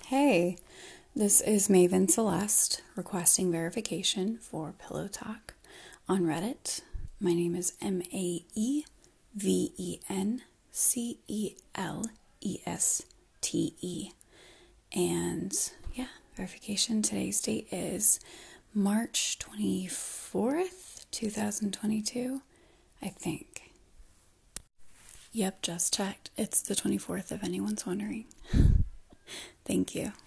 Hey, this is Maven Celeste requesting verification for Pillow Talk on Reddit. My name is MaevenCeleste. And yeah, verification. Today's date is March 24th, 2022, I think. Yep, just checked. It's the 24th if anyone's wondering. Thank you.